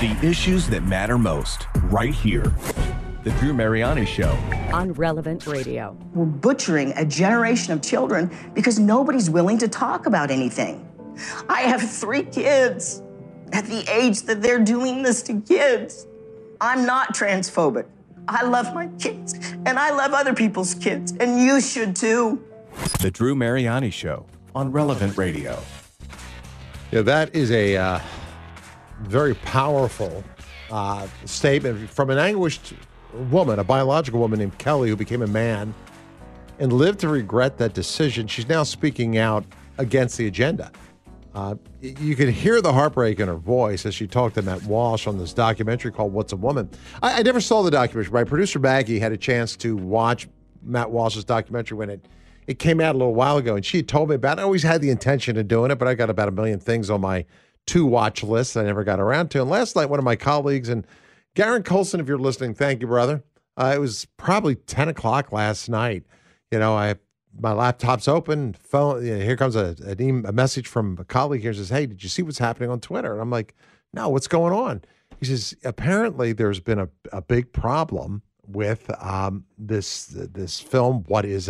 The issues that matter most, right here. The Drew Mariani Show. On Relevant Radio. We're butchering a generation of children because nobody's willing to talk about anything. I have 3 kids at the age that they're doing this to kids. I'm not transphobic. I love my kids, and I love other people's kids, and you should too. The Drew Mariani Show on Relevant Radio. Yeah, that is a very powerful statement from an anguished woman, a biological woman named Kelly, who became a man and lived to regret that decision. She's now speaking out against the agenda. You can hear the heartbreak in her voice as she talked to Matt Walsh on this documentary called What's a Woman? I never saw the documentary. My producer Maggie had a chance to watch Matt Walsh's documentary when it came out a little while ago, and she had told me about it. I always had the intention of doing it, but I got about 1 million things on my to-watch list I never got around to. And last night, one of my colleagues, and Garen Colson, if you're listening, thank you, brother. It was probably 10 o'clock last night. You know, my laptop's open, phone. Here comes a message from a colleague here. Says, "Hey, did you see what's happening on Twitter?" And I'm like, "No, what's going on?" He says, "Apparently, there's been a big problem with this film. What's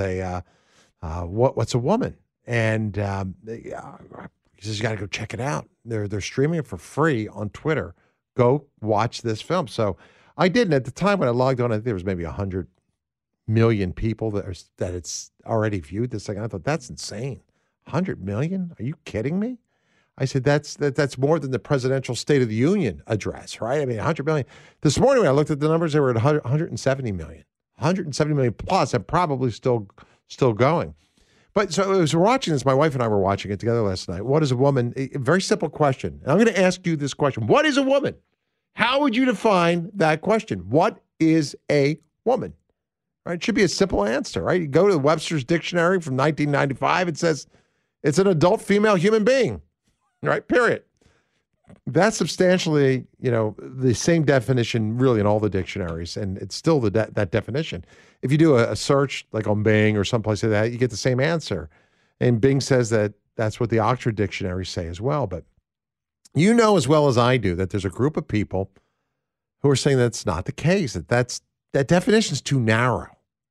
a woman?" And he says, "You got to go check it out. They're streaming it for free on Twitter. Go watch this film." So I did, and at the time when I logged on, I think there was maybe 100 million people that it's already viewed this thing. I thought, that's insane. 100 million? Are you kidding me? I said, that's more than the presidential State of the Union address, right? I mean, 100 million. This morning when I looked at the numbers, they were at 170 million. 170 million plus, and probably still going. But so as we're watching this, my wife and I were watching it together last night. What is a woman? A very simple question. And I'm going to ask you this question. What is a woman? How would you define that question? What is a woman? Right? It should be a simple answer, right? You go to the Webster's Dictionary from 1995. It says it's an adult female human being, right? Period. That's substantially, the same definition really in all the dictionaries, and it's still that definition. If you do a search like on Bing or someplace like that, you get the same answer. And Bing says that's what the Oxford dictionaries say as well. But you know as well as I do that there's a group of people who are saying that's not the case, that definition is too narrow.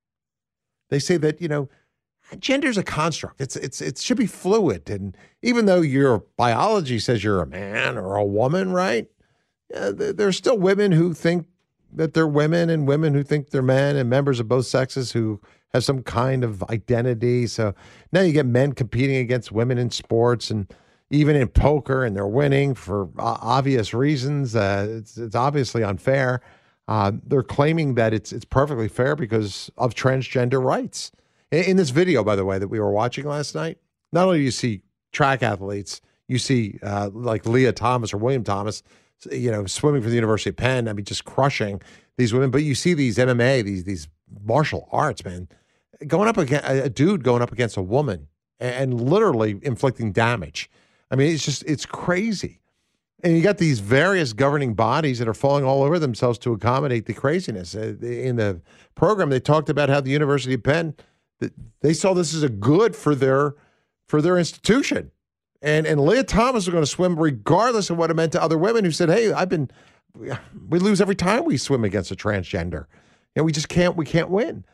They say that, gender is a construct. It should be fluid. And even though your biology says you're a man or a woman, right? There's still women who think that they're women and women who think they're men and members of both sexes who have some kind of identity. So now you get men competing against women in sports and even in poker, and they're winning for obvious reasons. It's obviously unfair. They're claiming that it's perfectly fair because of transgender rights. In this video, by the way, that we were watching last night, not only do you see track athletes, you see like Leah Thomas or William Thomas, swimming for the University of Penn. I mean, just crushing these women. But you see these MMA, these martial arts, man, going up against a dude going up against a woman and literally inflicting damage. I mean, it's crazy. And you got these various governing bodies that are falling all over themselves to accommodate the craziness. In the program, they talked about how the University of Penn, they saw this as a good for their institution. And Leah Thomas was going to swim regardless of what it meant to other women who said, "Hey, we lose every time we swim against a transgender. We can't win."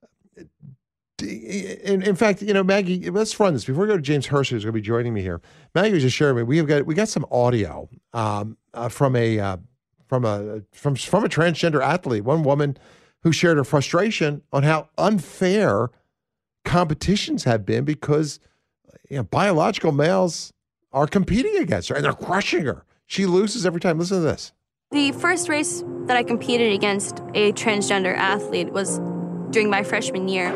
In fact, Maggie, let's run this before we go to James Hurst, who's going to be joining me here. Maggie was just sharing with me. We got some audio from a transgender athlete, one woman who shared her frustration on how unfair competitions have been because biological males are competing against her and they're crushing her. She loses every time. Listen to this. The first race that I competed against a transgender athlete was during my freshman year.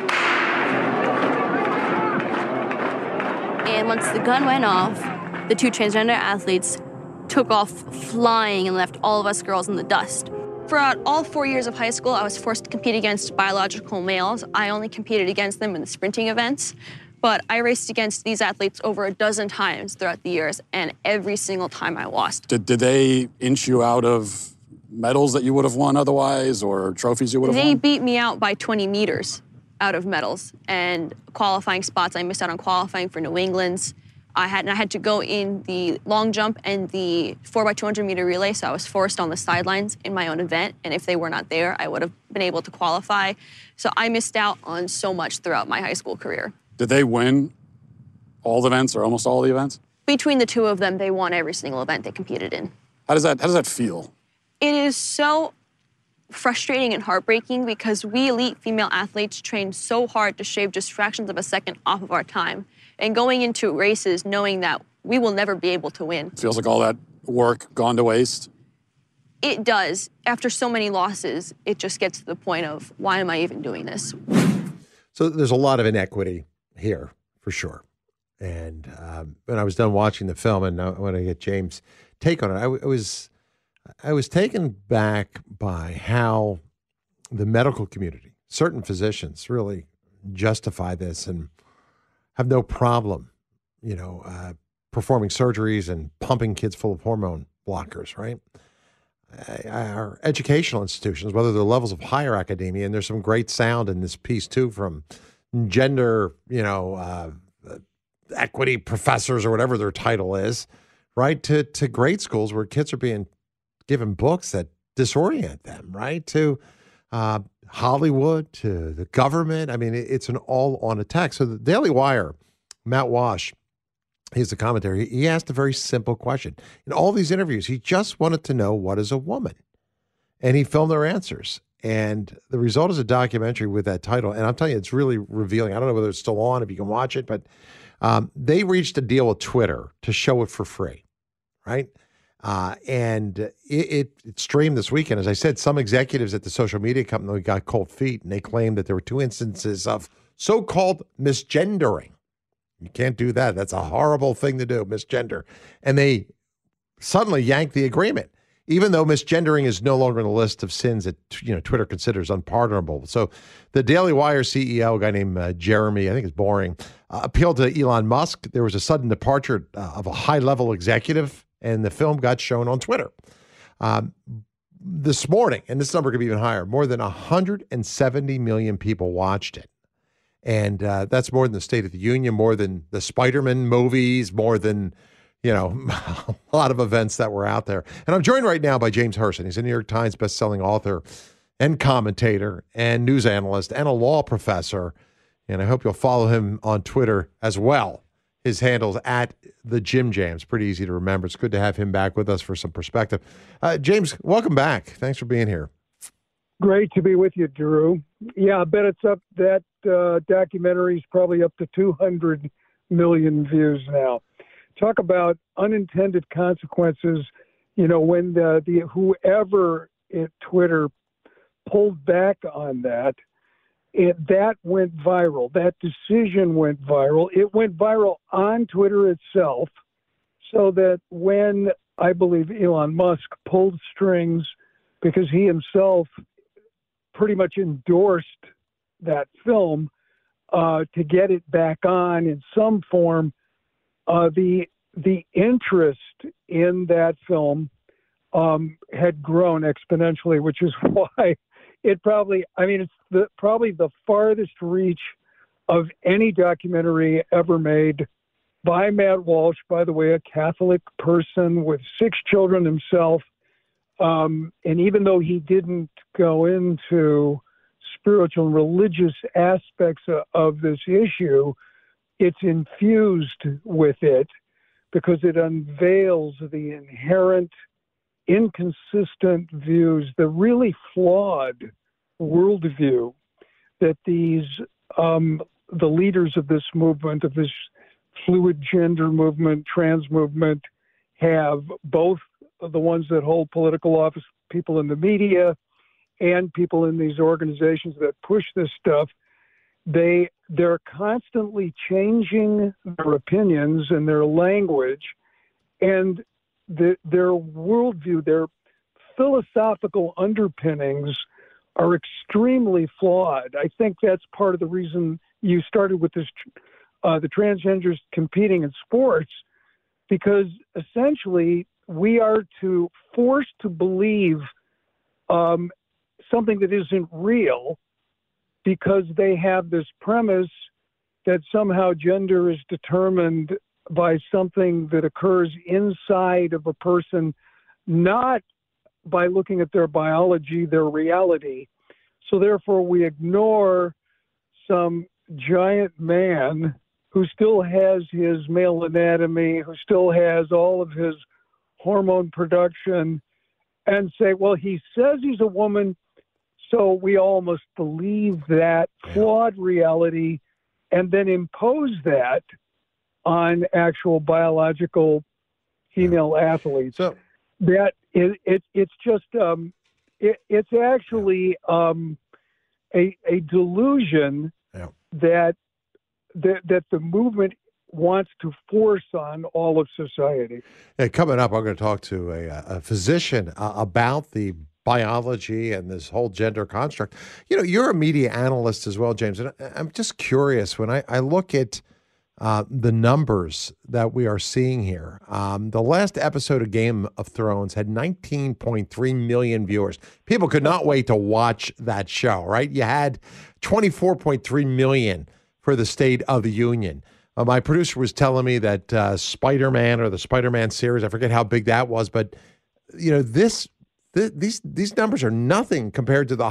And once the gun went off, the 2 transgender athletes took off flying and left all of us girls in the dust. Throughout all 4 years of high school, I was forced to compete against biological males. I only competed against them in the sprinting events, but I raced against these athletes over a dozen times throughout the years, and every single time I lost. Did they inch you out of medals that you would have won otherwise, or trophies you would have won? They beat me out by 20 meters out of medals, and qualifying spots. I missed out on qualifying for New England's. I had to go in the long jump and the 4x200 meter relay, so I was forced on the sidelines in my own event, and if they were not there, I would have been able to qualify. So I missed out on so much throughout my high school career. Did they win all the events or almost all the events? Between the two of them, they won every single event they competed in. How does that feel? It is so frustrating and heartbreaking because we elite female athletes train so hard to shave just fractions of a second off of our time. And going into races knowing that we will never be able to win. Feels like all that work gone to waste? It does. After so many losses, it just gets to the point of, why am I even doing this? So there's a lot of inequity here, for sure. And when I was done watching the film, and I want to get James' take on it, I was taken back by how the medical community, certain physicians, really justify this and have no problem, performing surgeries and pumping kids full of hormone blockers, right? Our educational institutions, whether they're levels of higher academia, and there's some great sound in this piece too from gender, equity professors or whatever their title is, right? To grade schools where kids are being given books that disorient them, right? To Hollywood, to the government. I mean, it's an all-on attack. So the Daily Wire, Matt Walsh, he's the commentator. He asked a very simple question. In all these interviews, he just wanted to know, what is a woman? And he filmed their answers. And the result is a documentary with that title. And I'm telling you, it's really revealing. I don't know whether it's still on, if you can watch it, but they reached a deal with Twitter to show it for free, right? And it streamed this weekend. As I said, some executives at the social media company got cold feet, and they claimed that there were 2 instances of so-called misgendering. You can't do that. That's a horrible thing to do, misgender. And they suddenly yanked the agreement, even though misgendering is no longer on the list of sins that Twitter considers unpardonable. So the Daily Wire CEO, a guy named Jeremy, I think it's boring, appealed to Elon Musk. There was a sudden departure of a high-level executive, and the film got shown on Twitter. This morning, and this number could be even higher, more than 170 million people watched it. And that's more than the State of the Union, more than the Spider-Man movies, more than, a lot of events that were out there. And I'm joined right now by James Herson. He's a New York Times bestselling author and commentator and news analyst and a law professor. And I hope you'll follow him on Twitter as well. His handle's at the Jim Jams. Pretty easy to remember. It's good to have him back with us for some perspective. James, welcome back. Thanks for being here. Great to be with you, Drew. Yeah, I bet it's up. That documentary is probably up to 200 million views now. Talk about unintended consequences. When the whoever at Twitter pulled back on that, that went viral. That decision went viral. It went viral on Twitter itself, so that when I believe Elon Musk pulled strings because he himself pretty much endorsed that film to get it back on in some form, the interest in that film had grown exponentially, which is why it's probably the farthest reach of any documentary ever made by Matt Walsh, by the way, a Catholic person with 6 children himself. And even though he didn't go into spiritual and religious aspects of this issue, it's infused with it because it unveils the inherent inconsistent views, the really flawed worldview that these the leaders of this movement, of this fluid gender movement, trans movement, have, both the ones that hold political office, people in the media, and people in these organizations that push this stuff. They're constantly changing their opinions and their language, and their worldview, their philosophical underpinnings are extremely flawed. I think that's part of the reason you started with this, the transgenders competing in sports, because essentially we are forced to believe something that isn't real, because they have this premise that somehow gender is determined by something that occurs inside of a person, not by looking at their biology, their reality. So therefore, we ignore some giant man who still has his male anatomy, who still has all of his hormone production, and say, well, he says he's a woman, so we all must believe that flawed reality and then impose that on actual biological female athletes. So that it's just it's actually a delusion that the movement wants to force on all of society. Coming up, I'm going to talk to a physician about the biology and this whole gender construct. You know, you're a media analyst as well, James, and I'm just curious when I look at the numbers that we are seeing here. The last episode of Game of Thrones had 19.3 million viewers. People could not wait to watch that show, right? You had 24.3 million for the State of the Union. My producer was telling me that Spider-Man or the Spider-Man series, I forget how big that was, but you know, these numbers are nothing compared to the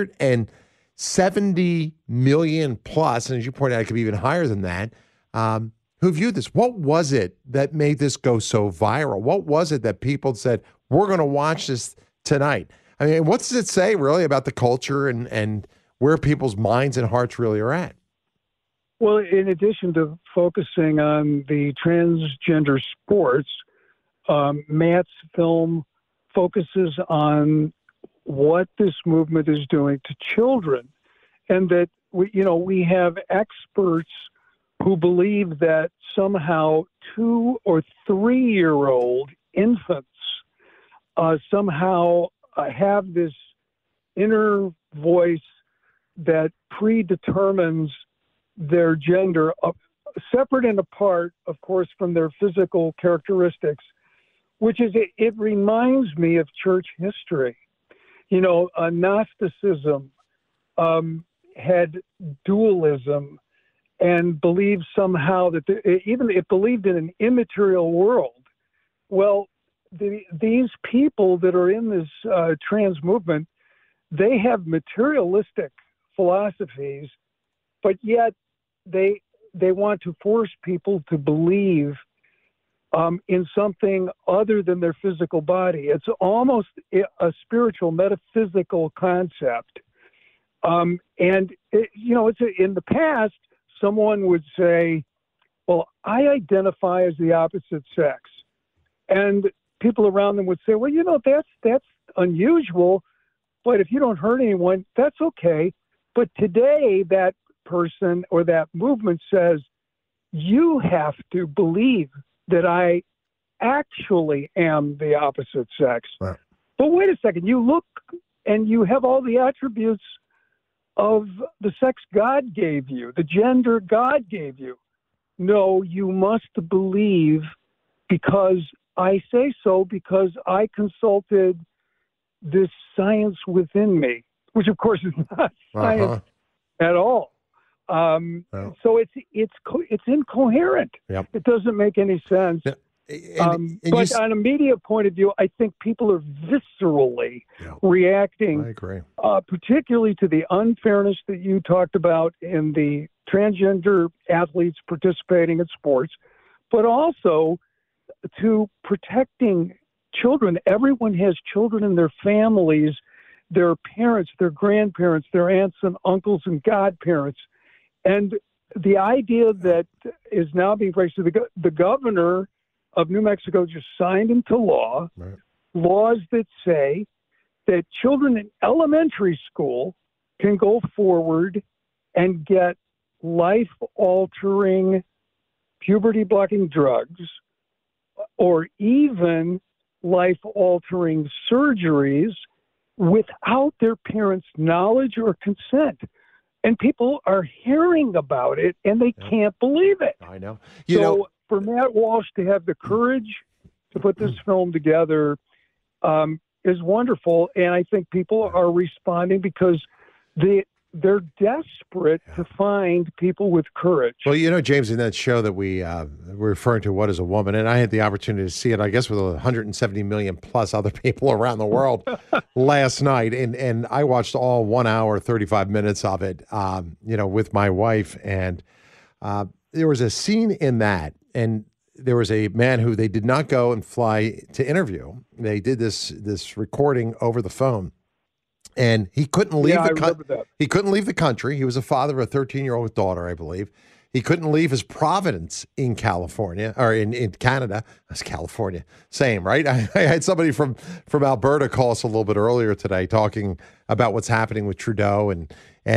170 million plus, and as you pointed out, it could be even higher than that, who viewed this. What was it that made this go so viral? What was it that people said, we're going to watch this tonight? I mean, what does it say really about the culture and where people's minds and hearts really are at? Well, in addition to focusing on the transgender sports, Matt's film focuses on what this movement is doing to children, and that we have experts who believe that somehow 2 or 3-year-old infants somehow have this inner voice that predetermines their gender, separate and apart, of course, from their physical characteristics, which is, it reminds me of church history. You know, Gnosticism had dualism and believed somehow that even it believed in an immaterial world. Well, these people that are in this trans movement, they have materialistic philosophies, but yet they want to force people to believe in something other than their physical body. It's almost a spiritual, metaphysical concept. And it's in the past, someone would say, well, I identify as the opposite sex. And people around them would say, well, that's unusual, but if you don't hurt anyone, that's okay. But today, that person or that movement says, you have to believe that I actually am the opposite sex. Right. But wait a second, you look and you have all the attributes of the sex God gave you, the gender God gave you. No, you must believe because I say so, because I consulted this science within me, which of course is not science at all. So it's incoherent. Yep. It doesn't make any sense. Yeah. But on a media point of view, I think people are viscerally reacting, I agree. Particularly to the unfairness that you talked about in the transgender athletes participating in sports, but also to protecting children. Everyone has children in their families, their parents, their grandparents, their aunts and uncles and godparents. And the idea that is now being raised to the governor of New Mexico just signed into law laws that say that children in elementary school can go forward and get life-altering puberty-blocking drugs or even life-altering surgeries without their parents' knowledge or consent. And people are hearing about it, and they can't believe it. I know. For Matt Walsh to have the courage to put this film together is wonderful. And I think people are responding because they're desperate to find people with courage. Well, James, in that show that we were referring to, What is a Woman? And I had the opportunity to see it, I guess, with 170 million plus other people around the world last night. And I watched all 1 hour, 35 minutes of it, with my wife. And there was a scene in that. And there was a man who they did not go and fly to interview. They did this recording over the phone. And he couldn't leave he couldn't leave the country. He was a father of a 13-year-old daughter, I believe. He couldn't leave his Providence in California, or in Canada. That's California. Same, right? I had somebody from Alberta call us a little bit earlier today talking about what's happening with Trudeau and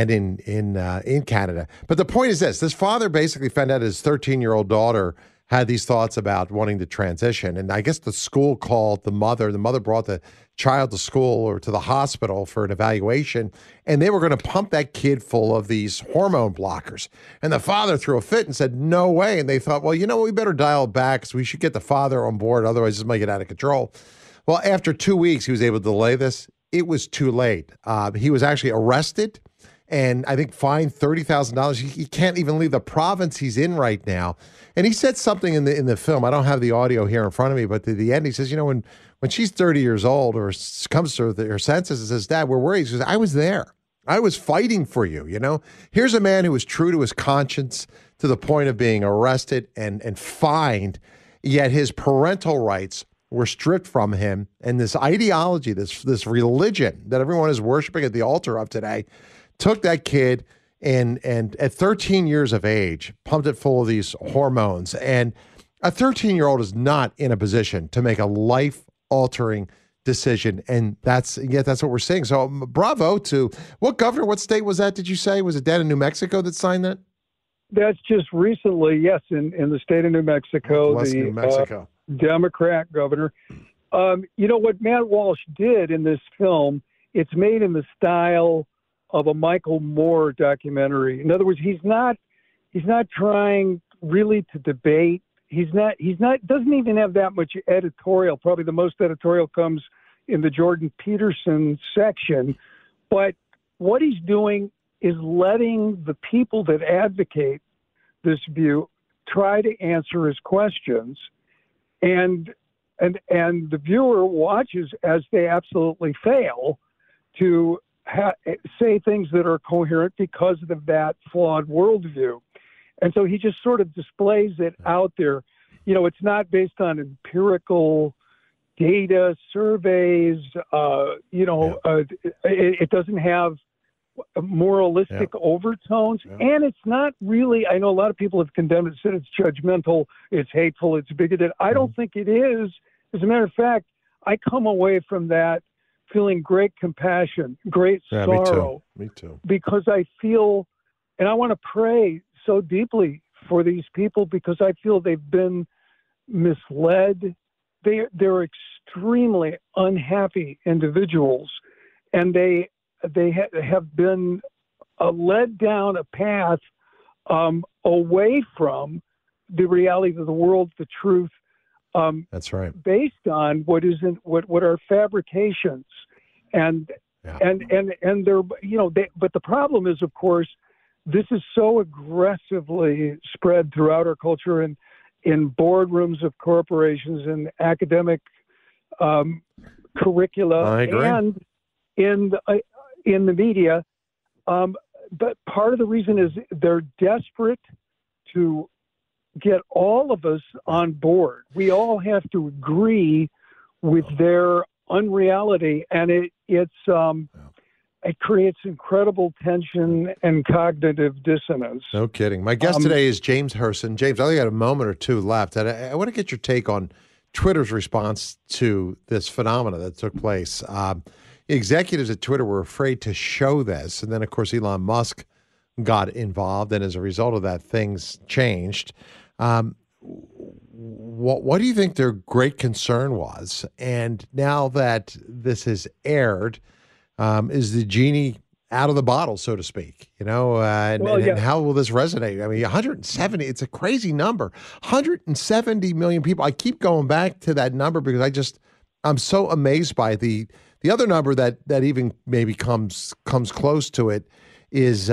in Canada. But the point is this father basically found out his 13-year-old daughter had these thoughts about wanting to transition. And I guess the school called the mother. The mother brought the child to school or to the hospital for an evaluation, and they were going to pump that kid full of these hormone blockers. And the father threw a fit and said, no way. And they thought, well, we better dial it back because we should get the father on board. Otherwise, this might get out of control. Well, after 2 weeks, he was able to delay this. It was too late. He was actually arrested and I think fined $30,000. He can't even leave the province he's in right now. And he said something in the film. I don't have the audio here in front of me, but to the end, he says, when she's 30 years old or comes to her senses and says, Dad, we're worried. He says, I was there. I was fighting for you, Here's a man who was true to his conscience to the point of being arrested and fined, yet his parental rights were stripped from him. And this ideology, this religion that everyone is worshiping at the altar of today, took that kid and at 13 years of age, pumped it full of these hormones. And a 13-year-old is not in a position to make a life-altering decision. And that's what we're seeing. So bravo to what state was that, did you say? Was it down in New Mexico that signed that? That's just recently, yes, in the state of New Mexico. New Mexico. Democrat governor. What Matt Walsh did in this film, it's made in the style of a Michael Moore documentary. In other words, he's not trying really to debate. Doesn't even have that much editorial. Probably the most editorial comes in the Jordan Peterson section. But what he's doing is letting the people that advocate this view try to answer his questions. And the viewer watches as they absolutely fail to say things that are coherent because of that flawed worldview. And so he just sort of displays it out there. It's not based on empirical data, surveys. It doesn't have moralistic overtones. Yeah. And it's not really, I know a lot of people have condemned it, said it's judgmental, it's hateful, it's bigoted. I don't think it is. As a matter of fact, I come away from that feeling great compassion, great sorrow. Me too. Because I feel, and I want to pray so deeply for these people because I feel they've been misled. They're extremely unhappy individuals, and they have been led down a path away from the reality of the world, the truth. That's right. Based on what are fabrications, and they're but the problem is, of course, this is so aggressively spread throughout our culture and in boardrooms of corporations and academic curricula and in the media. But part of the reason is they're desperate to get all of us on board. We all have to agree with their unreality, and it creates incredible tension and cognitive dissonance. No kidding. My guest today is James Herson. James, I only got a moment or two left, and I want to get your take on Twitter's response to this phenomena that took place. Executives at Twitter were afraid to show this, and then, of course, Elon Musk got involved, and as a result of that, things changed. What do you think their great concern was? And now that this has aired, is the genie out of the bottle, so to speak? And how will this resonate? I mean, 170, it's a crazy number. 170 million people. I keep going back to that number because I'm so amazed by the other number that even maybe comes close to it is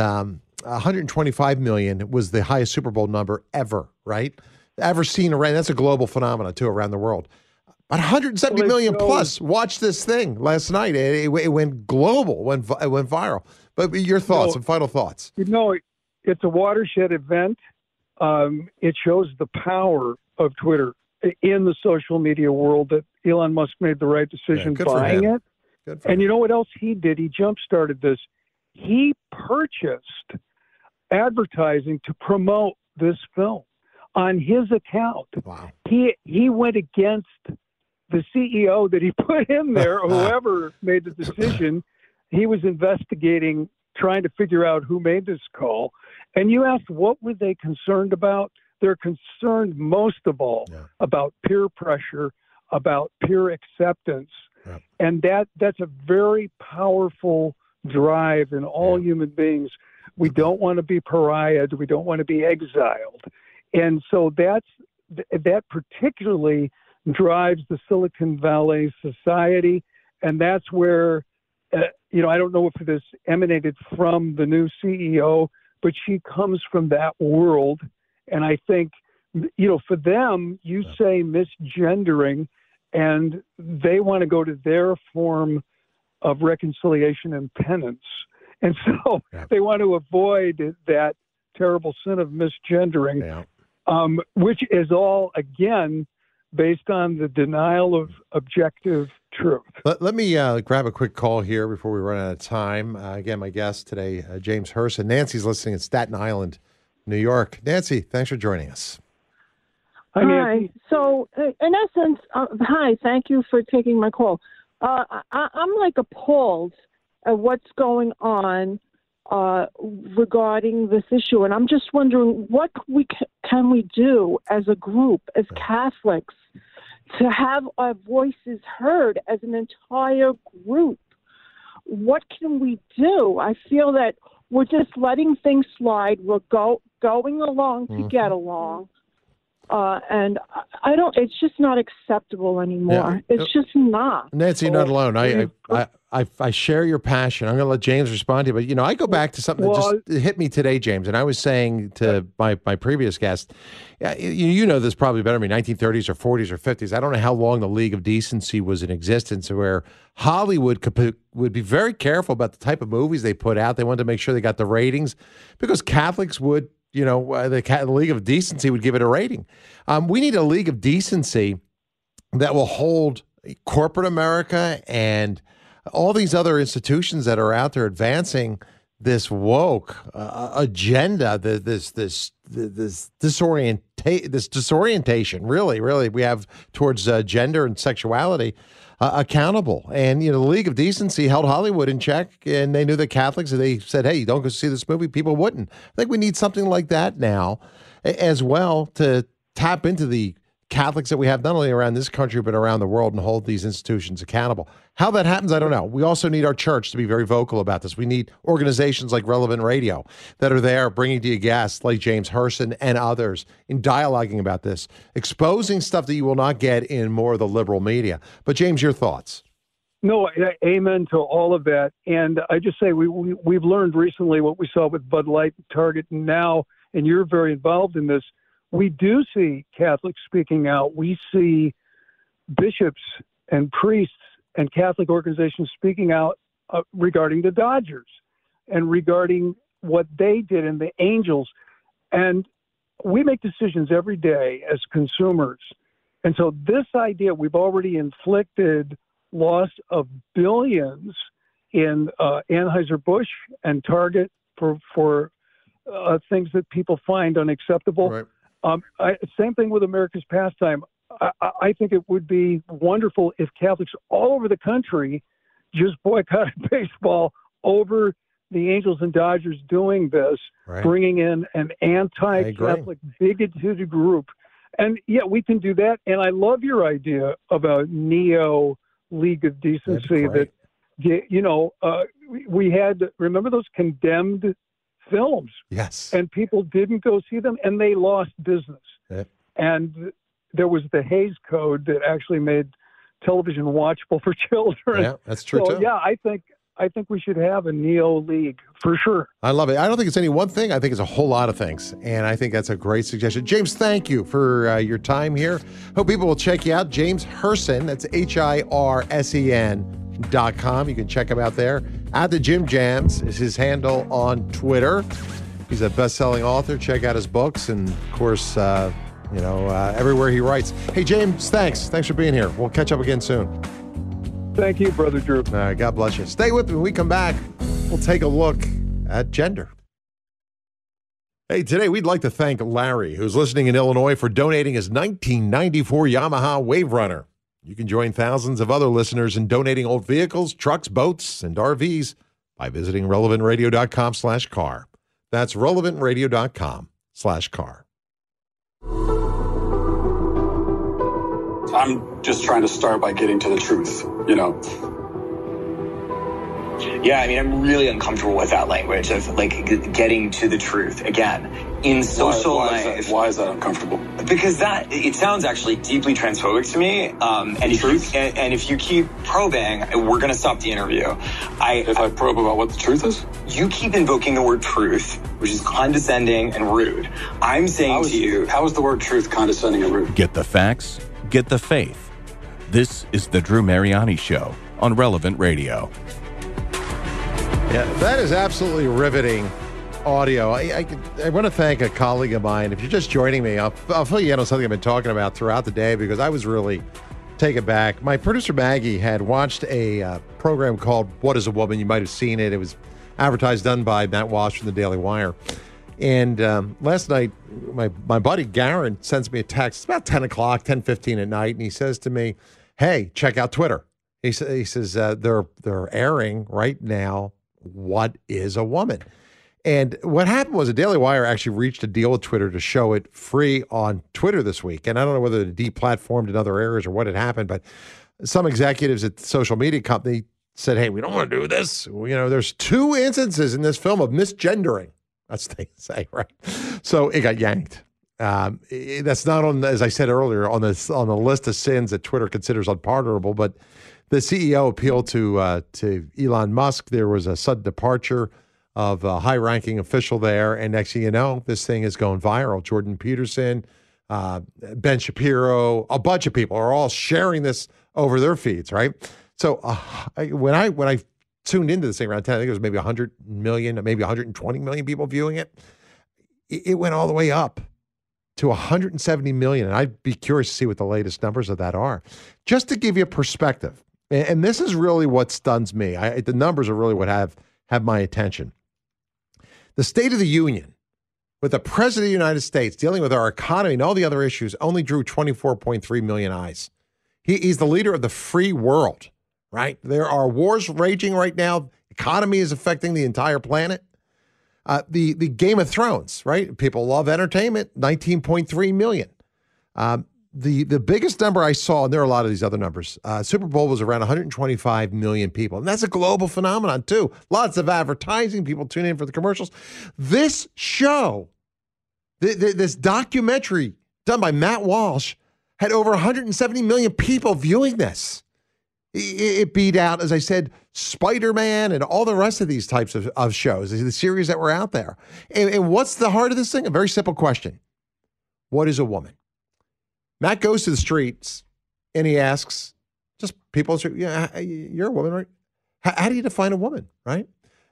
125 million was the highest Super Bowl number ever, right? Ever seen around. That's a global phenomenon, too, around the world. But 170 million plus watched this thing last night. It went global, it went viral. But your thoughts and final thoughts. It's a watershed event. It shows the power of Twitter in the social media world, that Elon Musk made the right decision buying it. And you know what else he did? He jump-started this. He purchased advertising to promote this film on his account. Wow. He went against the CEO that he put in there, or whoever made the decision. He was investigating, trying to figure out who made this call. And you asked, what were they concerned about? They're concerned most of all about peer pressure, about peer acceptance. Yeah. And that's a very powerful drive in all human beings. We don't want to be pariahed. We don't want to be exiled. And so that particularly drives the Silicon Valley society. And that's where, I don't know if this emanated from the new CEO, but she comes from that world. And I think, for them, you say misgendering, and they want to go to their form of reconciliation and penance. And so they want to avoid that terrible sin of misgendering, which is all, again, based on the denial of objective truth. Let me grab a quick call here before we run out of time. Again, my guest today, James Herson. Nancy's listening in Staten Island, New York. Nancy, thanks for joining us. Hi. So, in essence, hi, thank you for taking my call. I'm like appalled at what's going on regarding this issue. And I'm just wondering what can we do as a group, as Catholics, to have our voices heard as an entire group. What can we do? I feel that we're just letting things slide. We're going along to get along. And I don't. It's just not acceptable anymore. Yeah. It's just not. Nancy, you're not alone. I share your passion. I'm going to let James respond to you, but I go back to something that just hit me today, James. And I was saying to my previous guest, you know this probably better than me. 1930s or 40s or 50s. I don't know how long the League of Decency was in existence, where Hollywood would be very careful about the type of movies they put out. They wanted to make sure they got the ratings, because Catholics would. The League of Decency would give it a rating. We need a League of Decency that will hold corporate America and all these other institutions that are out there advancing this woke agenda, this disorientation, really we have towards gender and sexuality. Accountable. And, the League of Decency held Hollywood in check, and they knew that Catholics, if they said, hey, don't go see this movie, people wouldn't. I think we need something like that now as well to tap into the Catholics that we have not only around this country, but around the world, and hold these institutions accountable. How that happens, I don't know. We also need our church to be very vocal about this. We need organizations like Relevant Radio that are there bringing to you guests like James Herson and others in dialoguing about this, exposing stuff that you will not get in more of the liberal media. But James, your thoughts? No, amen to all of that. And I just say we've learned recently what we saw with Bud Light, Target, and now, and you're very involved in this, we do see Catholics speaking out. We see bishops and priests and Catholic organizations speaking out regarding the Dodgers and regarding what they did and the Angels. And we make decisions every day as consumers. And so this idea, we've already inflicted loss of billions in Anheuser-Busch and Target for things that people find unacceptable. Right. Same thing with America's Pastime. I think it would be wonderful if Catholics all over the country just boycotted baseball over the Angels and Dodgers doing this, bringing in an anti-Catholic, bigoted group. And yeah, we can do that. And I love your idea of a neo-League of Decency that, we had, remember those condemned films? Yes. And people didn't go see them, and they lost business. Yep. And there was the Hays Code that actually made television watchable for children. Yeah, that's true, too. Yeah, I think I think we should have a Neo League for sure. I love it. I don't think it's any one thing. I think it's a whole lot of things. And I think that's a great suggestion. James, thank you for your time here. Hope people will check you out. James Hirsen, that's HIRSEN.com. You can check him out there. At the Jim Jams is his handle on Twitter. He's a best-selling author. Check out his books. And, of course, everywhere he writes. Hey, James, thanks. Thanks for being here. We'll catch up again soon. Thank you, Brother Drew. All right, God bless you. Stay with me. When we come back, we'll take a look at gender. Hey, today we'd like to thank Larry, who's listening in Illinois, for donating his 1994 Yamaha Wave Runner. You can join thousands of other listeners in donating old vehicles, trucks, boats, and RVs by visiting relevantradio.com/car. That's relevantradio.com/car. I'm just trying to start by getting to the truth, Yeah, I mean, I'm really uncomfortable with that language of, like, getting to the truth. Again, in social life. Why is that uncomfortable? Because it sounds actually deeply transphobic to me. And if you keep probing, we're going to stop the interview. If I probe about what the truth is? You keep invoking the word truth, which is condescending and rude. I'm saying to you... How is the word truth condescending and rude? Get the facts, get the faith. This is the Drew Mariani Show on Relevant Radio. Yeah, that is absolutely riveting audio. I want to thank a colleague of mine. If you're just joining me, I'll fill you in on something I've been talking about throughout the day because I was really taken back. My producer Maggie had watched a program called What is a Woman? You might have seen it. It was advertised, done by Matt Walsh from the Daily Wire. And last night, my buddy Garen sends me a text. It's about 10 o'clock, 10:15 at night, and he says to me, hey, check out Twitter. He says they're airing right now What is a Woman? And what happened was the Daily Wire actually reached a deal with Twitter to show it free on Twitter this week. And I don't know whether it deplatformed in other areas or what had happened, but some executives at the social media company said, hey, we don't want to do this. There's 2 instances in this film of misgendering. That's what they say, right? So it got yanked. That's not on, as I said earlier, on the list of sins that Twitter considers unpardonable, but the CEO appealed to Elon Musk. There was a sudden departure of a high-ranking official there, and next thing you know, this thing is going viral. Jordan Peterson, Ben Shapiro, a bunch of people are all sharing this over their feeds, right? So when I tuned into this thing around 10, I think it was maybe 100 million, maybe 120 million people viewing it. It went all the way up to 170 million, and I'd be curious to see what the latest numbers of that are. Just to give you a perspective, and this is really what stuns me. The numbers are really what have my attention. The State of the Union, with the President of the United States dealing with our economy and all the other issues, only drew 24.3 million eyes. He's the leader of the free world, right? There are wars raging right now. Economy is affecting the entire planet. The Game of Thrones, right? People love entertainment, 19.3 million. The biggest number I saw, and there are a lot of these other numbers, Super Bowl was around 125 million people. And that's a global phenomenon, too. Lots of advertising, people tune in for the commercials. This show, this documentary done by Matt Walsh, had over 170 million people viewing this. It beat out, as I said, Spider-Man and all the rest of these types of shows, the series that were out there. And what's the heart of this thing? A very simple question. What is a woman? Matt goes to the streets and he asks just people, you're a woman, right? How do you define a woman, right?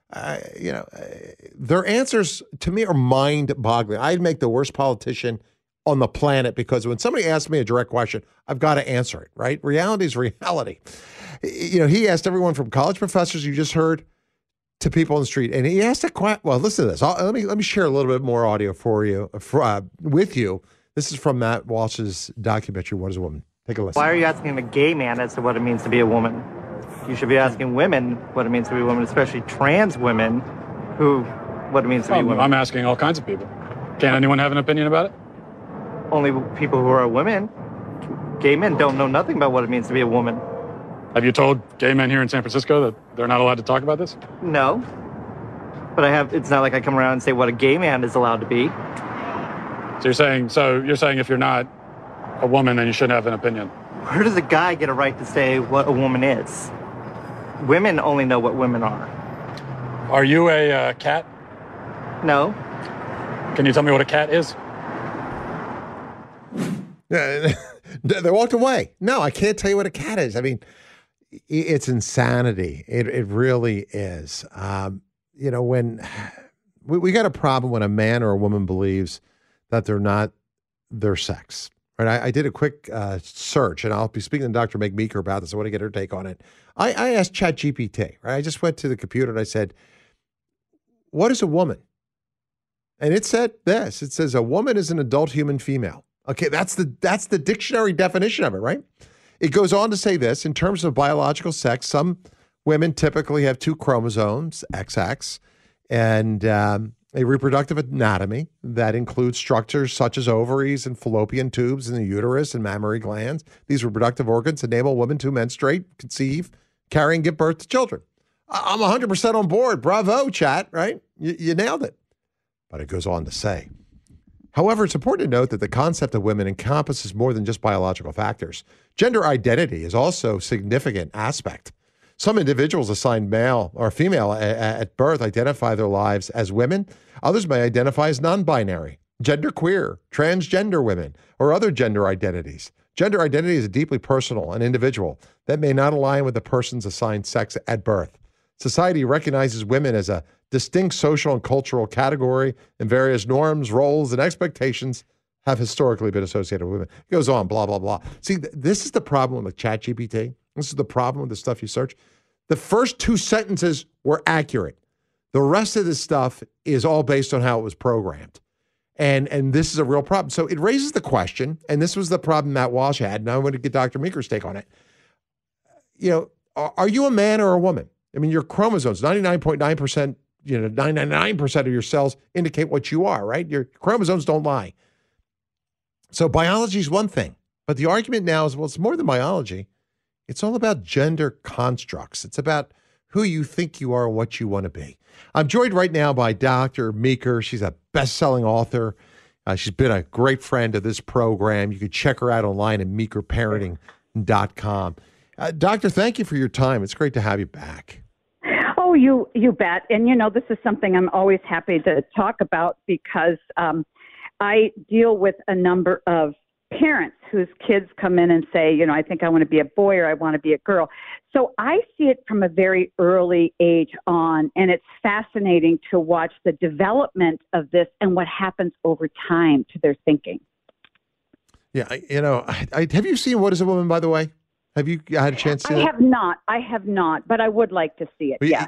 Their answers to me are mind-boggling. I'd make the worst politician on the planet because when somebody asks me a direct question, I've got to answer it, right? Reality is reality. He asked everyone from college professors you just heard to people on the street, and he asked a question. Well, listen to this. Let me share a little bit more audio with you. This is from Matt Walsh's documentary, What is a Woman? Take a listen. Why are you asking a gay man as to what it means to be a woman? You should be asking women what it means to be a woman, especially trans women, what it means to be a woman. I'm asking all kinds of people. Can anyone have an opinion about it? Only people who are women. Gay men don't know nothing about what it means to be a woman. Have you told gay men here in San Francisco that they're not allowed to talk about this? No. But it's not like I come around and say what a gay man is allowed to be. So you're saying if you're not a woman, then you shouldn't have an opinion. Where does a guy get a right to say what a woman is? women only know what women are. Are you a cat? No. Can you tell me what a cat is? They walked away. No, I can't tell you what a cat is. I mean, it's insanity. It really is. When we got a problem when a man or a woman believes that they're not their sex. Right? I did a quick search, and I'll be speaking to Dr. Meg Meeker about this. I want to get her take on it. I asked ChatGPT. Right? I just went to the computer and I said, "What is a woman?" And it said this. It says a woman is an adult human female. Okay, that's the dictionary definition of it, right? It goes on to say this: in terms of biological sex, some women typically have 2 chromosomes, XX, and a reproductive anatomy that includes structures such as ovaries and fallopian tubes in the uterus and mammary glands. These reproductive organs enable women to menstruate, conceive, carry, and give birth to children. I'm 100% on board. Bravo, chat, right? You nailed it. But it goes on to say, however, it's important to note that the concept of women encompasses more than just biological factors. Gender identity is also a significant aspect. Some individuals assigned male or female at birth identify their lives as women. Others may identify as non-binary, genderqueer, transgender women, or other gender identities. Gender identity is deeply personal and individual that may not align with the person's assigned sex at birth. Society recognizes women as a distinct social and cultural category, and various norms, roles, and expectations have historically been associated with women. It goes on, blah, blah, blah. See, this is the problem with ChatGPT. This is the problem with the stuff you search. The first 2 sentences were accurate. The rest of this stuff is all based on how it was programmed. And this is a real problem. So it raises the question, and this was the problem Matt Walsh had, and I want to get Dr. Meeker's take on it. Are you a man or a woman? I mean, your chromosomes, 99.9%, 99% of your cells indicate what you are, right? Your chromosomes don't lie. So biology is one thing, but the argument now is, well, it's more than biology. It's all about gender constructs. It's about who you think you are and what you want to be. I'm joined right now by Dr. Meeker. She's a best-selling author. She's been a great friend of this program. You can check her out online at meekerparenting.com. Doctor, thank you for your time. It's great to have you back. Oh, you bet. And, this is something I'm always happy to talk about because I deal with a number of parents whose kids come in and say, I think I want to be a boy or I want to be a girl. So I see it from a very early age on, and it's fascinating to watch the development of this and what happens over time to their thinking. Yeah, have you seen What is a Woman, by the way? Have you had a chance to see it? I have not, but I would like to see it. Yeah.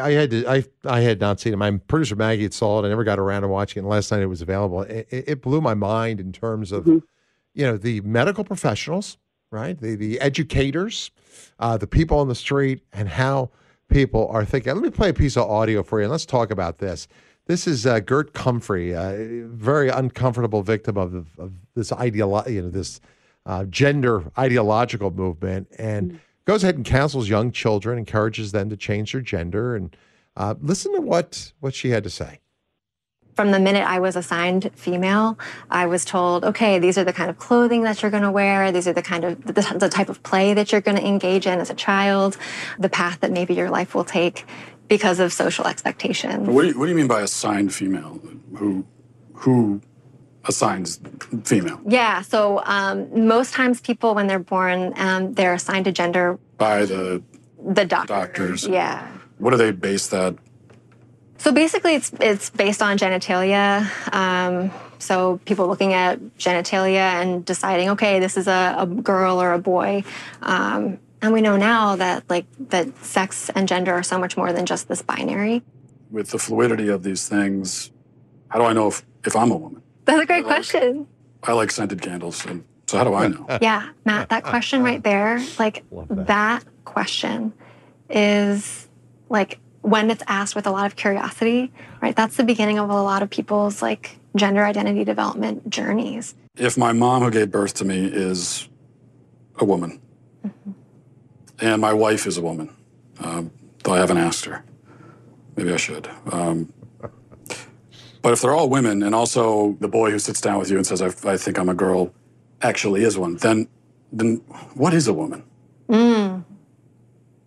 I had not seen it. My producer Maggie had saw it. I never got around to watching it. And last night it was available. It blew my mind in terms of, the medical professionals, right? The educators, the people on the street, and how people are thinking. Let me play a piece of audio for you, and let's talk about this. This is Gert Comfrey, a very uncomfortable victim of this this gender ideological movement, and goes ahead and counsels young children, encourages them to change their gender. And listen to what she had to say. From the minute I was assigned female, I was told, okay, these are the kind of clothing that you're going to wear. These are the kind of the type of play that you're going to engage in as a child, the path that maybe your life will take because of social expectations. What do you mean by assigned female? Who assigns female? Yeah, so most times people, when they're born, they're assigned a gender by the doctors. Yeah. What do they base that? So basically, it's based on genitalia. So people looking at genitalia and deciding, okay, this is a girl or a boy. And we know now that that sex and gender are so much more than just this binary. With the fluidity of these things, how do I know if I'm a woman? That's a great question. I like scented candles, so how do I know? Yeah, Matt, that question right there, that question is when it's asked with a lot of curiosity, right? That's the beginning of a lot of people's gender identity development journeys. If my mom who gave birth to me is a woman, and my wife is a woman, though I haven't asked her, maybe I should. But if they're all women, and also the boy who sits down with you and says, I think I'm a girl, actually is one, then what is a woman?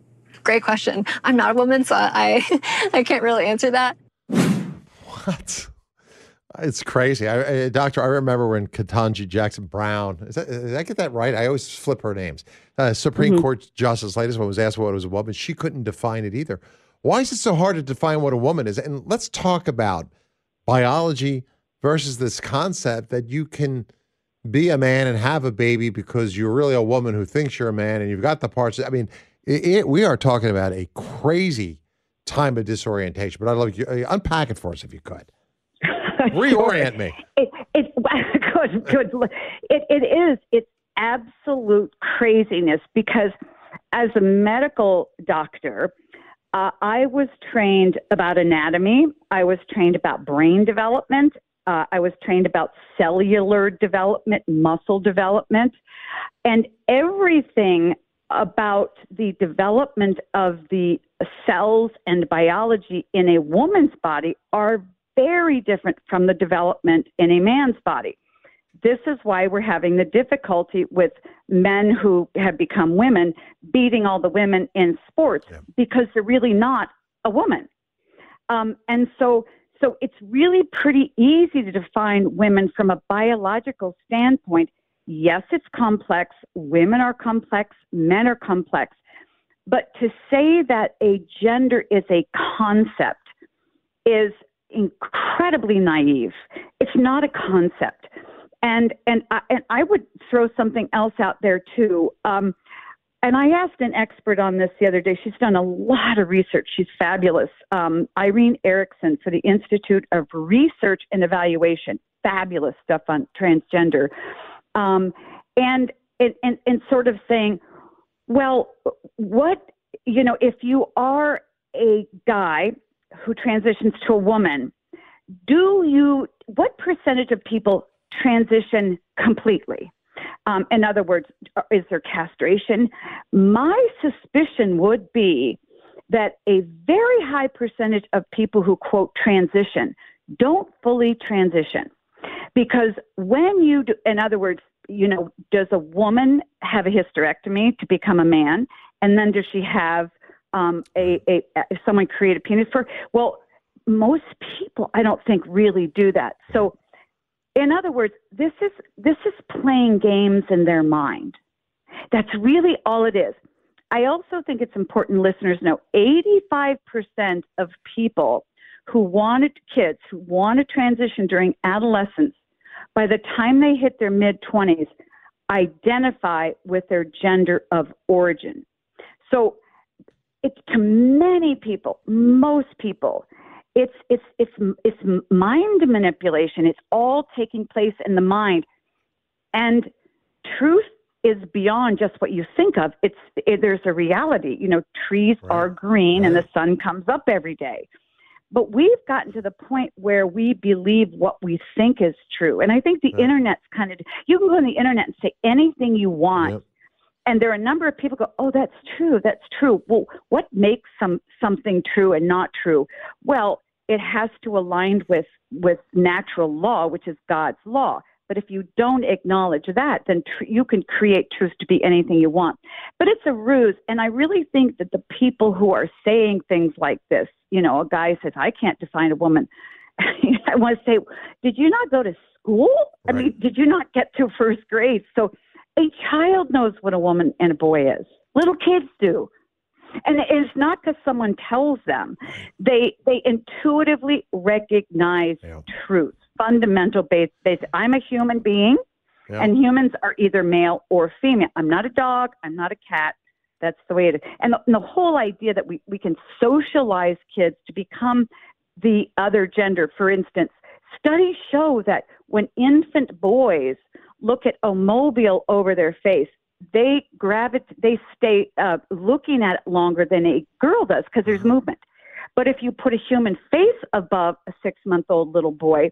Great question. I'm not a woman, so I can't really answer that. What? It's crazy. Doctor, I remember when Ketanji Jackson Brown, did I get that right? I always flip her names. Supreme Court Justice, latest one, was asked what was a woman. She couldn't define it either. Why is it so hard to define what a woman is? And let's talk about biology versus this concept that you can be a man and have a baby because you're really a woman who thinks you're a man and you've got the parts. I mean, we are talking about a crazy time of disorientation, but I'd love you unpack it for us if you could. Reorient me. It's good. It's absolute craziness because as a medical doctor, I was trained about anatomy. I was trained about brain development. I was trained about cellular development, muscle development, and everything about the development of the cells and biology in a woman's body are very different from the development in a man's body. This is why we're having the difficulty with men who have become women beating all the women in sports because they're really not a woman. And so it's really pretty easy to define women from a biological standpoint. Yes, it's complex. Women are complex. Men are complex. But to say that a gender is a concept is incredibly naive. It's not a concept. And I would throw something else out there too. And I asked an expert on this the other day. She's done a lot of research. She's fabulous. Irene Erickson for the Institute of Research and Evaluation. Fabulous stuff on transgender. And sort of saying, well, if you are a guy who transitions to a woman, what percentage of people transition completely? In other words, is there castration? My suspicion would be that a very high percentage of people who, quote, transition don't fully transition. Because when you do, in other words, does a woman have a hysterectomy to become a man? And then does she have someone create a penis for her? Well, most people, I don't think, really do that. So, in other words, this is playing games in their mind. That's really all it is. I also think it's important listeners know 85% of people who want to transition during adolescence, by the time they hit their mid-20s, identify with their gender of origin. So it's to many people, most people, it's mind manipulation. It's all taking place in the mind. And truth is beyond just what you think of. There's a reality. Trees are green and the sun comes up every day. But we've gotten to the point where we believe what we think is true. And I think the internet's you can go on the internet and say anything you want. Yep. And there are a number of people who go, oh, that's true. That's true. Well, what makes something true and not true? Well, it has to align with natural law, which is God's law. But if you don't acknowledge that, then you can create truth to be anything you want. But it's a ruse. And I really think that the people who are saying things like this, a guy says, I can't define a woman. I want to say, did you not go to school? Right. I mean, did you not get to first grade? So a child knows what a woman and a boy is. Little kids do. And it's not because someone tells them. They intuitively recognize truth, fundamental basic. I'm a human being, and humans are either male or female. I'm not a dog. I'm not a cat. That's the way it is. And the whole idea that we can socialize kids to become the other gender, for instance, studies show that when infant boys look at a mobile over their face, they stay looking at it longer than a girl does because there's movement. But if you put a human face above a 6-month-old little boy,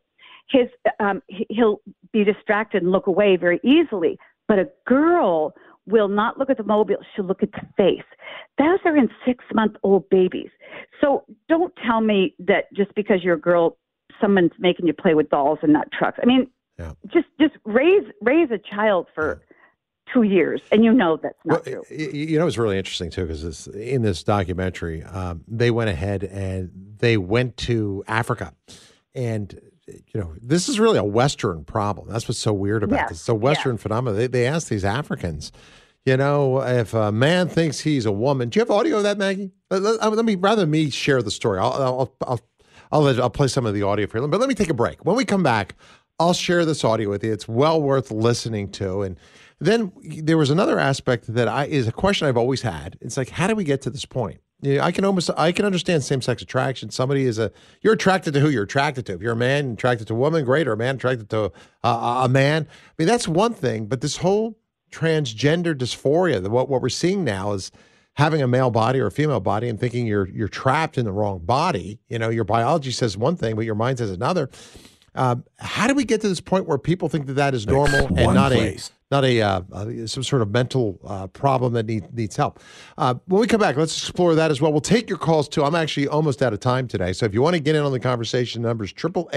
he'll be distracted and look away very easily. But a girl will not look at the mobile, she'll look at the face. Those are in 6-month-old babies. So don't tell me that just because you're a girl, someone's making you play with dolls and not trucks. I mean, just raise a child for 2 years, and you know that's not true. You know, it's really interesting too, because in this documentary, they went ahead and they went to Africa, and this is really a Western problem. That's what's so weird about this. It's a Western phenomenon. They asked these Africans, if a man thinks he's a woman. Do you have audio of that, Maggie? Let me, rather than me share the story, I'll play some of the audio for you. But let me take a break. When we come back, I'll share this audio with you. It's well worth listening to. And then there was another aspect that is a question I've always had. It's like, how do we get to this point? I can understand same-sex attraction. You're attracted to who you're attracted to. If you're a man attracted to a woman, great, or a man attracted to a man. I mean, that's one thing. But this whole transgender dysphoria, what we're seeing now is having a male body or a female body and thinking you're trapped in the wrong body. Your biology says one thing, but your mind says another. How do we get to this point where people think that is normal and not some sort of mental problem that needs help? When we come back, let's explore that as well. We'll take your calls too. I'm actually almost out of time today, so if you want to get in on the conversation, numbers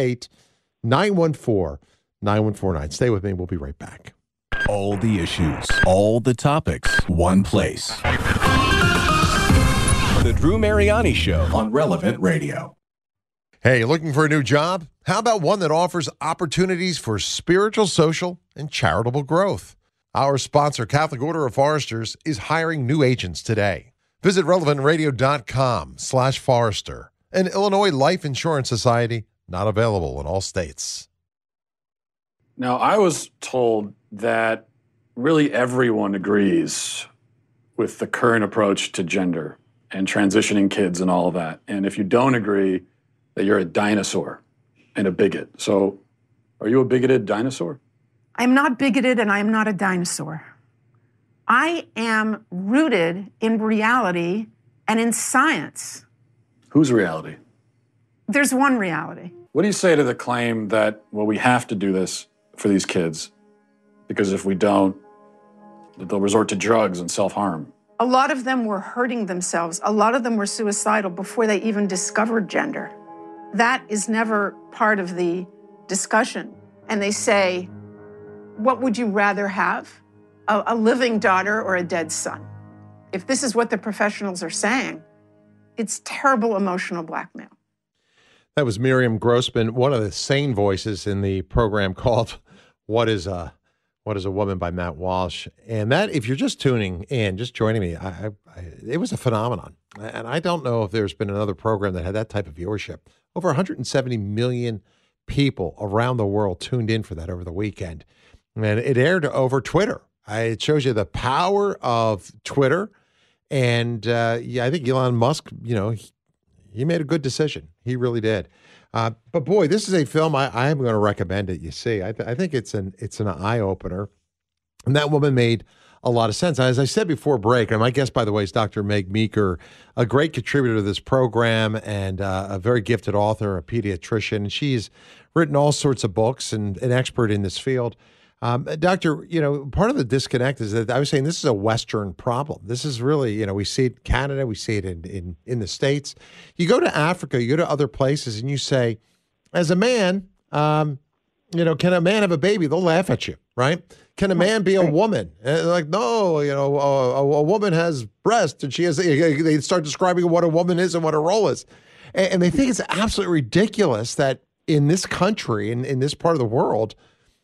888-914-9149. Stay with me. We'll be right back. All the issues, all the topics, one place. The Drew Mariani Show on Relevant Radio. Hey, looking for a new job? How about one that offers opportunities for spiritual, social, and charitable growth? Our sponsor, Catholic Order of Foresters, is hiring new agents today. Visit relevantradio.com/Forester. An Illinois Life Insurance Society, not available in all states. Now, I was told that really everyone agrees with the current approach to gender and transitioning kids and all of that. And if you don't agree, that you're a dinosaur and a bigot. So are you a bigoted dinosaur? I'm not bigoted and I am not a dinosaur. I am rooted in reality and in science. Whose reality? There's one reality. What do you say to the claim that, we have to do this for these kids because if we don't, they'll resort to drugs and self-harm? A lot of them were hurting themselves. A lot of them were suicidal before they even discovered gender. That is never part of the discussion. And they say, what would you rather have? A living daughter or a dead son? If this is what the professionals are saying, it's terrible emotional blackmail. That was Miriam Grossman, one of the sane voices in the program called What is a Woman by Matt Walsh. And that, if you're just tuning in, just joining me, it was a phenomenon. And I don't know if there's been another program that had that type of viewership. Over 170 million people around the world tuned in for that over the weekend. And it aired over Twitter. It shows you the power of Twitter. And I think Elon Musk, he made a good decision. He really did. But boy, this is a film I am going to recommend it. You see, I think it's an eye opener, and that woman made a lot of sense. As I said before break, and my guest, by the way, is Dr. Meg Meeker, a great contributor to this program and a very gifted author, a pediatrician. And she's written all sorts of books and an expert in this field. Doctor, part of the disconnect is that I was saying this is a Western problem. This is really, we see it in Canada, we see it in the States. You go to Africa, you go to other places, and you say, as a man, can a man have a baby? They'll laugh at you, right? Can a man be a woman? And like, no, a woman has breasts, and she has. They start describing what a woman is and what her role is, and they think it's absolutely ridiculous that in this country, in this part of the world,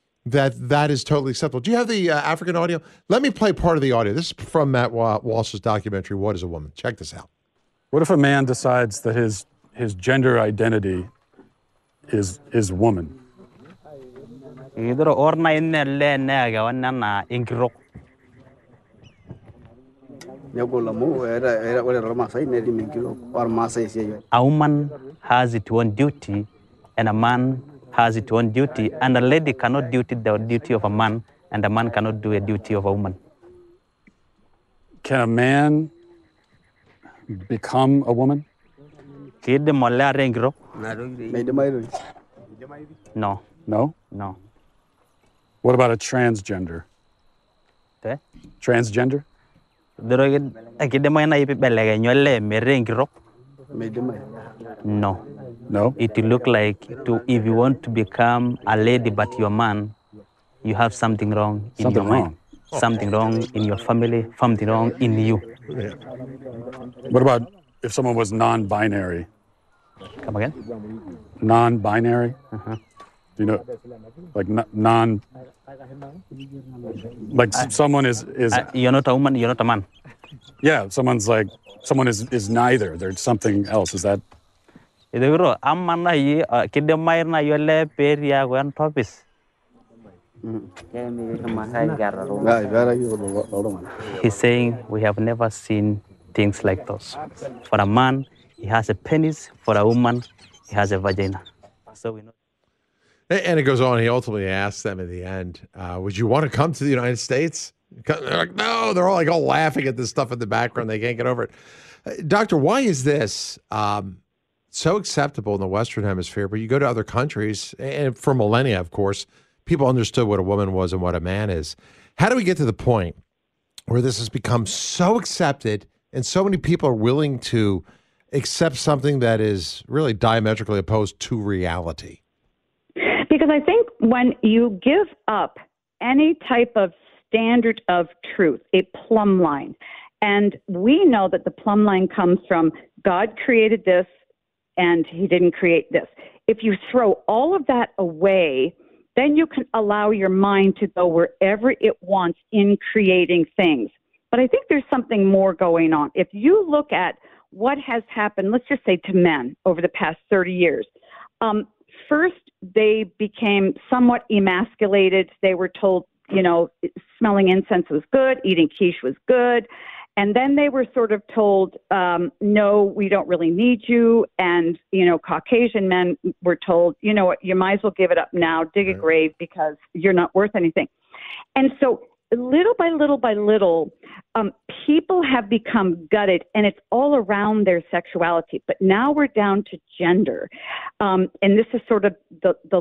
that is totally acceptable. Do you have the African audio? Let me play part of the audio. This is from Matt Walsh's documentary, What is a Woman? Check this out. What if a man decides that his gender identity is woman? A woman has its own duty, and a man has its own duty, and a lady cannot do the duty of a man, and a man cannot do a duty of a woman. Can a man become a woman? No. No? No. What about a transgender? Transgender? No. No? It look like if you want to become a lady but you're a man, you have something wrong in your mind. something wrong in your family, something wrong in you. What about if someone was non-binary? Come again? Non-binary? Uh-huh. Do you know, like non? Like someone is. You're not a woman. You're not a man. Yeah, someone is neither. There's something else. Is that? Idegro amana yi kidemair na yole peria gwan topis. He's saying we have never seen things like those. For a man, he has a penis. For a woman, he has a vagina. So we know. And it goes on. He ultimately asks them at the end, would you want to come to the United States? They're like, no. They're all laughing at this stuff in the background. They can't get over it. Doctor, why is this so acceptable in the Western Hemisphere? But you go to other countries, and for millennia, of course, people understood what a woman was and what a man is. How do we get to the point where this has become so accepted and so many people are willing to accept something that is really diametrically opposed to reality? Because I think when you give up any type of standard of truth, a plumb line, and we know that the plumb line comes from God created this and he didn't create this. If you throw all of that away, then you can allow your mind to go wherever it wants in creating things. But I think there's something more going on. If you look at what has happened, let's just say to men over the past 30 years, first, they became somewhat emasculated. They were told, smelling incense was good, eating quiche was good. And then they were sort of told, no, we don't really need you. And, Caucasian men were told, you know what, you might as well give it up now, dig a grave because you're not worth anything. And so little by little by little, people have become gutted, and it's all around their sexuality. But now we're down to gender, and this is sort of the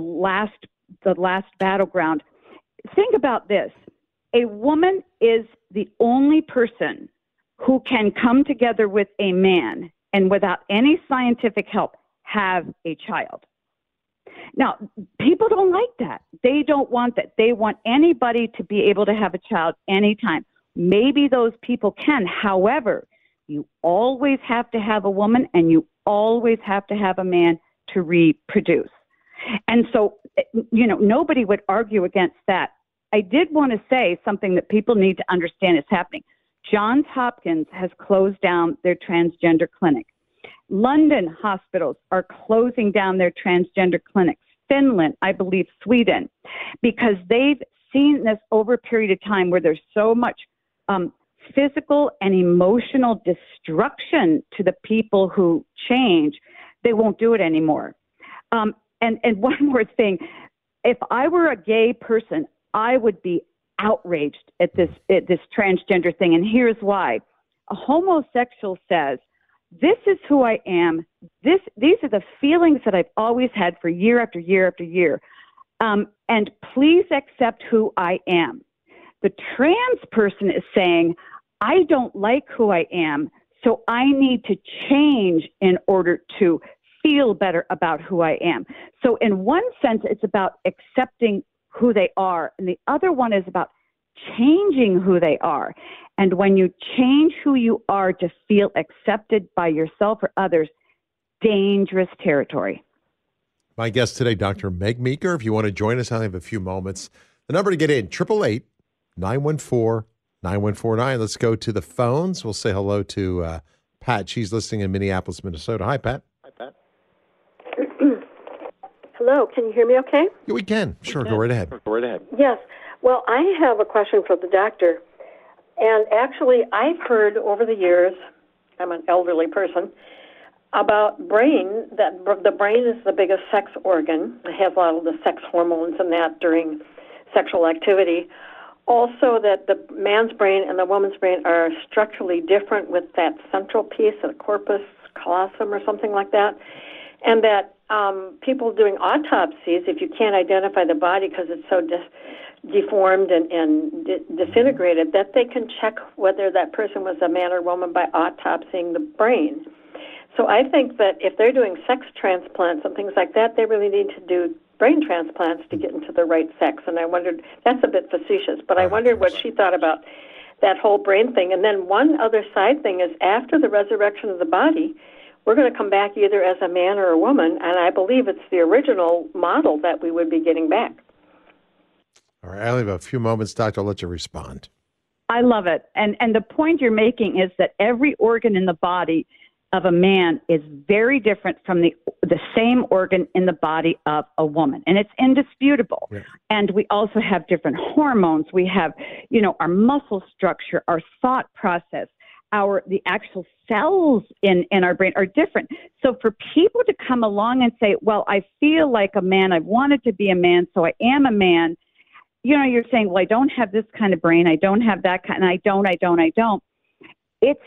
last battleground. Think about this: a woman is the only person who can come together with a man and, without any scientific help, have a child. Now, people don't like that. They don't want that. They want anybody to be able to have a child anytime. Maybe those people can. However, you always have to have a woman and you always have to have a man to reproduce. And so, nobody would argue against that. I did want to say something that people need to understand is happening. Johns Hopkins has closed down their transgender clinic. London hospitals are closing down their transgender clinics. Finland, I believe Sweden, because they've seen this over a period of time where there's so much physical and emotional destruction to the people who change, they won't do it anymore. And one more thing, if I were a gay person, I would be outraged at this transgender thing, and here's why. A homosexual says, this is who I am. These are the feelings that I've always had for year after year after year. And please accept who I am. The trans person is saying, I don't like who I am, so I need to change in order to feel better about who I am. So in one sense, it's about accepting who they are, and the other one is about changing who they are. And when you change who you are to feel accepted by yourself or others, dangerous territory. My guest today, Dr. Meg Meeker. If you want to join us, I have a few moments. The number to get in, 888-914-9149. Let's go to the phones. We'll say hello to Pat. She's listening in Minneapolis, Minnesota. Hi, Pat. Hi, Pat. Hello, can you hear me okay? Yeah, we can. Sure, go right ahead. Go right ahead. Yes. Well, I have a question for the doctor. And actually, I've heard over the years, I'm an elderly person, about brain, that the brain is the biggest sex organ. It has a lot of the sex hormones and that during sexual activity. Also that the man's brain and the woman's brain are structurally different with that central piece, the corpus callosum or something like that. And that people doing autopsies, if you can't identify the body because it's so deformed and disintegrated, that they can check whether that person was a man or woman by autopsying the brain. So I think that if they're doing sex transplants and things like that, they really need to do brain transplants to get into the right sex. And I wondered, that's a bit facetious, but I wondered what she thought about that whole brain thing. And then one other side thing is after the resurrection of the body, we're going to come back either as a man or a woman, and I believe it's the original model that we would be getting back. All right, I only have a few moments, Doctor. I'll let you respond. I love it. And the point you're making is that every organ in the body of a man is very different from the same organ in the body of a woman. And it's indisputable. Yeah. And we also have different hormones. We have, our muscle structure, our thought process, the actual cells in our brain are different. So for people to come along and say, well, I feel like a man, I've wanted to be a man, so I am a man. You're saying, well, I don't have this kind of brain. I don't have that kind, and I don't. It's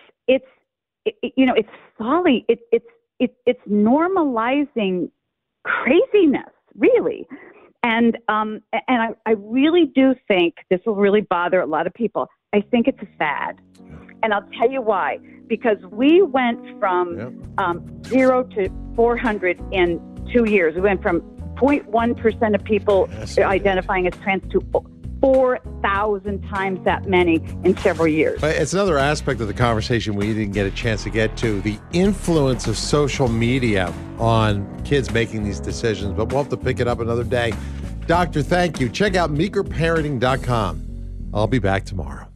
folly. It's normalizing craziness, really. And I really do think this will really bother a lot of people. I think it's a fad. And I'll tell you why. Because we went from 0 to 400 in 2 years. We went from 0.1% of people identifying as trans to 4,000 times that many in several years. It's another aspect of the conversation we didn't get a chance to get to, the influence of social media on kids making these decisions, but we'll have to pick it up another day. Doctor, thank you. Check out meekerparenting.com. I'll be back tomorrow.